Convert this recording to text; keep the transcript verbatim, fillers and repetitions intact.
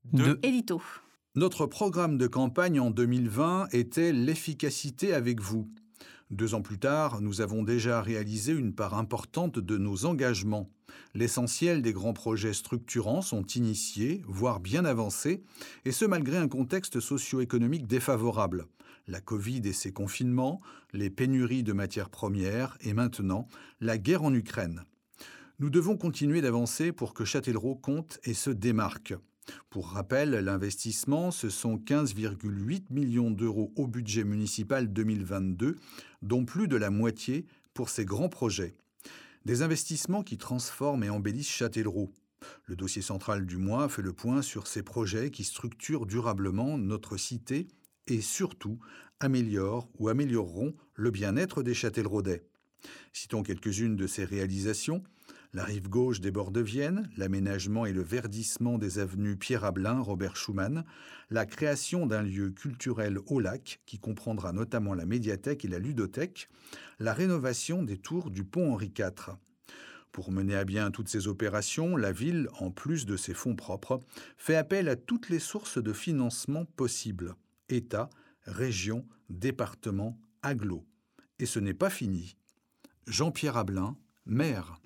de Édito. Notre programme de campagne en deux mille vingt était l'efficacité avec vous. Deux ans plus tard, nous avons déjà réalisé une part importante de nos engagements. L'essentiel des grands projets structurants sont initiés, voire bien avancés, et ce malgré un contexte socio-économique défavorable. La Covid et ses confinements, les pénuries de matières premières et maintenant la guerre en Ukraine. Nous devons continuer d'avancer pour que Châtellerault compte et se démarque. Pour rappel, l'investissement, ce sont quinze virgule huit millions d'euros au budget municipal deux mille vingt-deux, dont plus de la moitié pour ces grands projets. Des investissements qui transforment et embellissent Châtellerault. Le dossier central du mois fait le point sur ces projets qui structurent durablement notre cité et surtout améliorent ou amélioreront le bien-être des Châtelleraudais. Citons quelques-unes de ces réalisations. La rive gauche des bords de Vienne, l'aménagement et le verdissement des avenues Pierre-Abelin, Robert Schuman, la création d'un lieu culturel au lac qui comprendra notamment la médiathèque et la ludothèque, la rénovation des tours du pont Henri quatre. Pour mener à bien toutes ces opérations, la ville, en plus de ses fonds propres, fait appel à toutes les sources de financement possibles. État, région, département, agglo. Et ce n'est pas fini. Jean-Pierre Abelin, maire.